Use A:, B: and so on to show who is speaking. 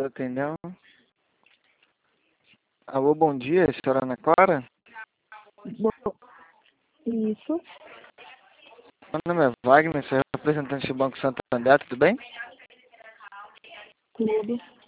A: Atendeu? Alô, bom dia, senhora Ana Clara?
B: Bom, isso,
A: Meu nome é Wagner, sou representante do Banco Santander, tudo bem?
B: tudo.